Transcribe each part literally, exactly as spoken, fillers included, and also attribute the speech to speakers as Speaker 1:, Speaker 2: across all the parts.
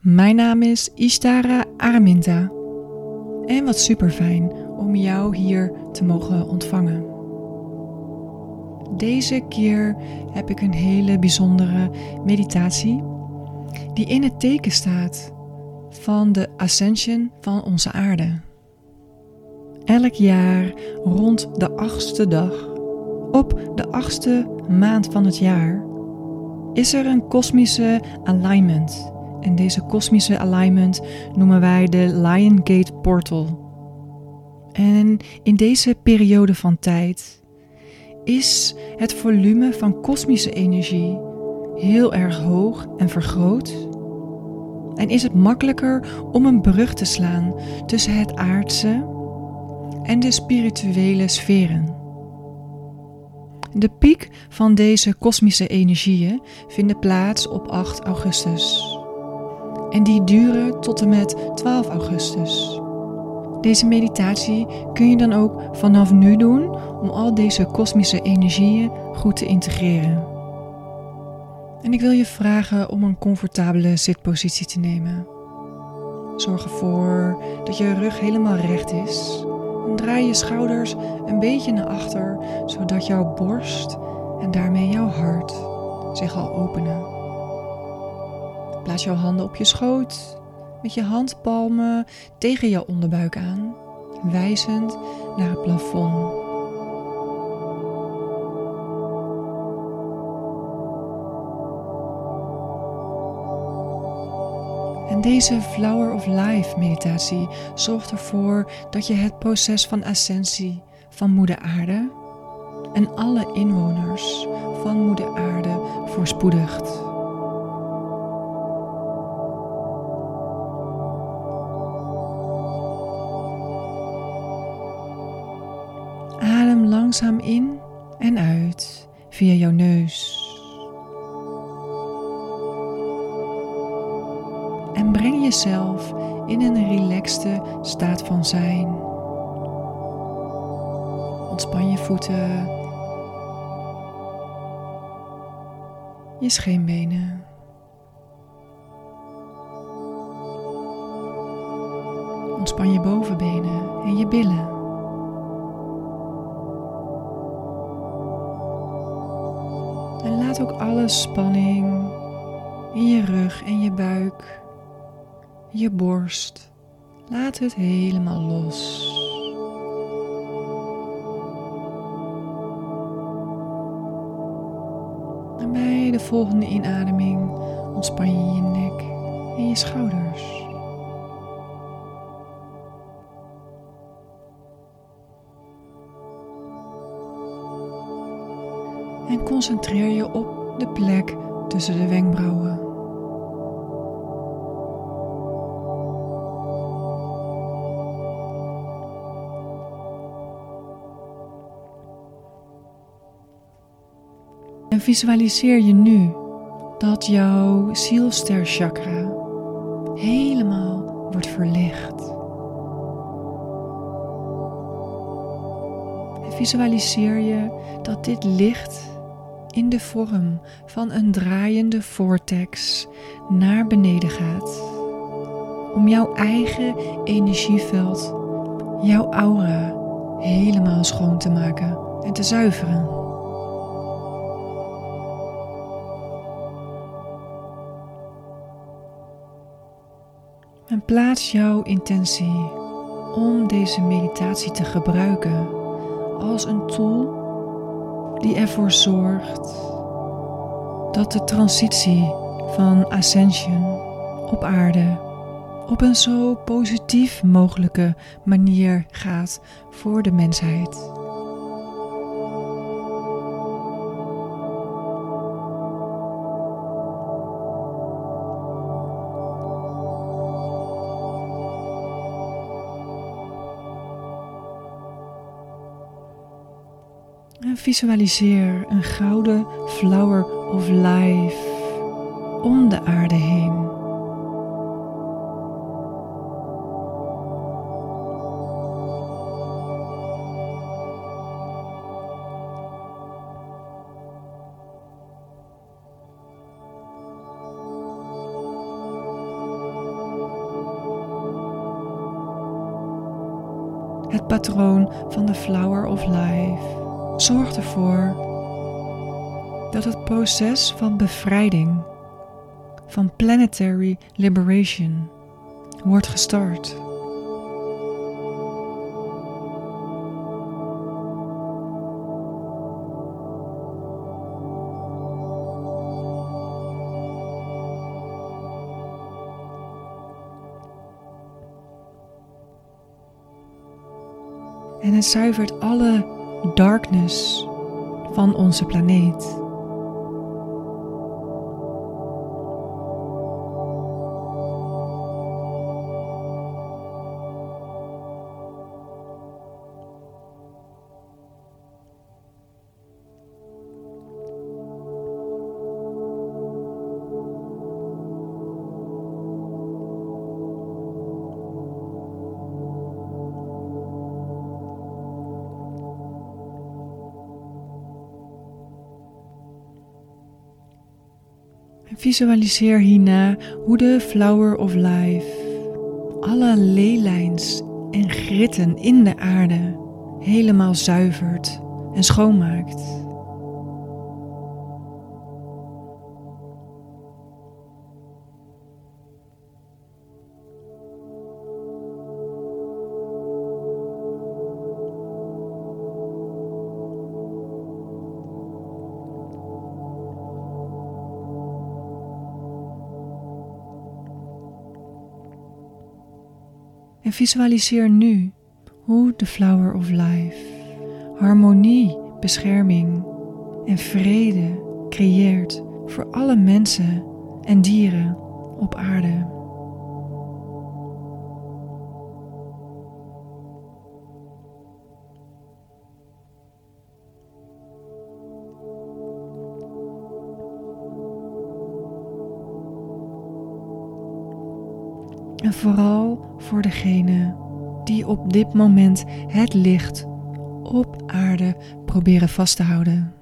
Speaker 1: Mijn naam is Ishtara Araminta en wat super fijn om jou hier te mogen ontvangen. Deze keer heb ik een hele bijzondere meditatie die in het teken staat van de ascension van onze aarde. Elk jaar rond de achtste dag, op de achtste maand van het jaar, is er een kosmische alignment. En deze kosmische alignment noemen wij de Lion Gate Portal. En in deze periode van tijd is het volume van kosmische energie heel erg hoog en vergroot. En is het makkelijker om een brug te slaan tussen het aardse en de spirituele sferen. De piek van deze kosmische energieën vinden plaats op acht augustus. En die duren tot en met twaalf augustus. Deze meditatie kun je dan ook vanaf nu doen om al deze kosmische energieën goed te integreren. En ik wil je vragen om een comfortabele zitpositie te nemen. Zorg ervoor dat je rug helemaal recht is. En draai je schouders een beetje naar achter, zodat jouw borst en daarmee jouw hart zich al openen. Plaats jouw handen op je schoot, met je handpalmen tegen jouw onderbuik aan, wijzend naar het plafond. En deze Flower of Life meditatie zorgt ervoor dat je het proces van ascensie van Moeder Aarde en alle inwoners van Moeder Aarde voorspoedigt. Adem langzaam in en uit via jouw neus. En breng jezelf in een relaxte staat van zijn. Ontspan je voeten, je scheenbenen. Ontspan je bovenbenen en je billen. En laat ook alle spanning in je rug en je buik, je borst, laat het helemaal los. En bij de volgende inademing ontspan je je nek en je schouders. En concentreer je op de plek tussen de wenkbrauwen. En visualiseer je nu dat jouw zielsterchakra helemaal wordt verlicht. En visualiseer je dat dit licht in de vorm van een draaiende vortex naar beneden gaat. Om jouw eigen energieveld, jouw aura, helemaal schoon te maken en te zuiveren. En plaats jouw intentie om deze meditatie te gebruiken als een tool die ervoor zorgt dat de transitie van ascension op aarde op een zo positief mogelijke manier gaat voor de mensheid. En visualiseer een gouden flower of life om de aarde heen. het patroon van de Flower of Life zorgt ervoor dat het proces van bevrijding, van planetary liberation, wordt gestart. En het zuivert alle darkness van onze planeet. Visualiseer hierna hoe de Flower of Life alle leelijns en gritten in de aarde helemaal zuivert en schoonmaakt. En visualiseer nu hoe de Flower of Life harmonie, bescherming en vrede creëert voor alle mensen en dieren op aarde. En vooral voor degenen die op dit moment het licht op aarde proberen vast te houden.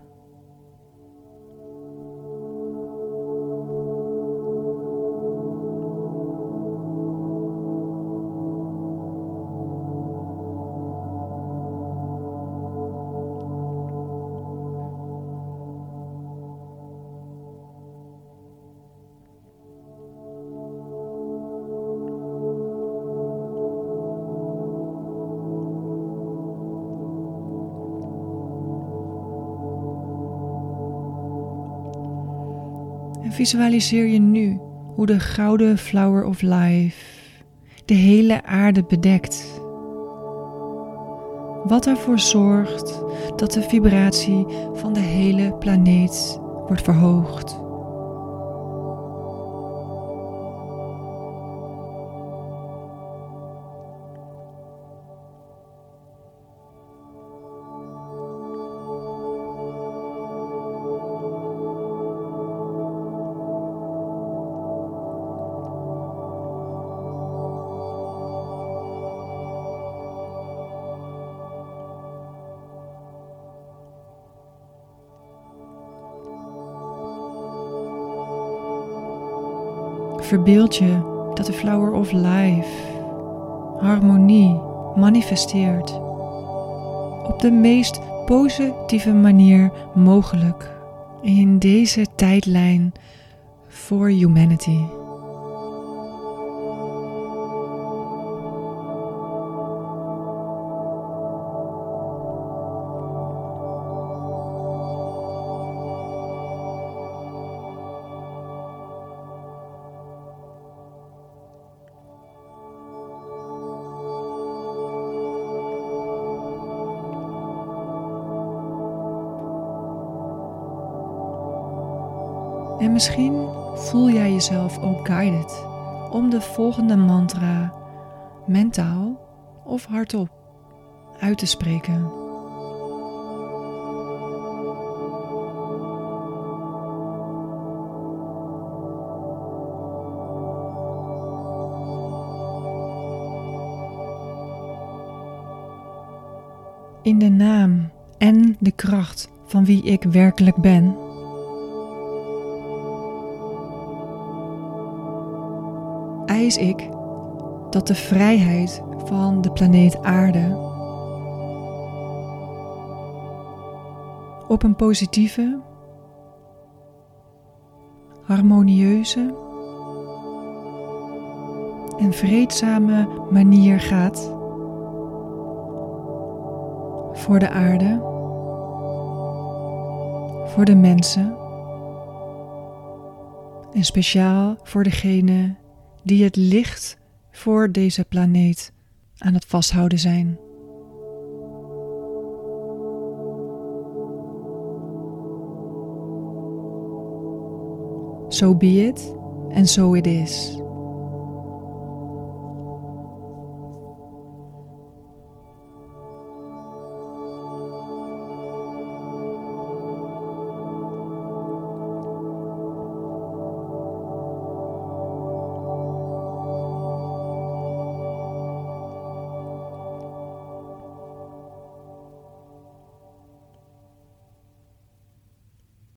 Speaker 1: En visualiseer je nu hoe de gouden Flower of Life de hele aarde bedekt. Wat ervoor zorgt dat de vibratie van de hele planeet wordt verhoogd. Verbeeld je dat de Flower of Life harmonie manifesteert op de meest positieve manier mogelijk in deze tijdlijn voor humanity. En misschien voel jij jezelf ook guided om de volgende mantra mentaal of hardop uit te spreken. In de naam en de kracht van wie ik werkelijk ben, eis ik dat de vrijheid van de planeet Aarde op een positieve, harmonieuze en vreedzame manier gaat voor de aarde, voor de mensen en speciaal voor degene die het licht voor deze planeet aan het vasthouden zijn. So be it and so it is.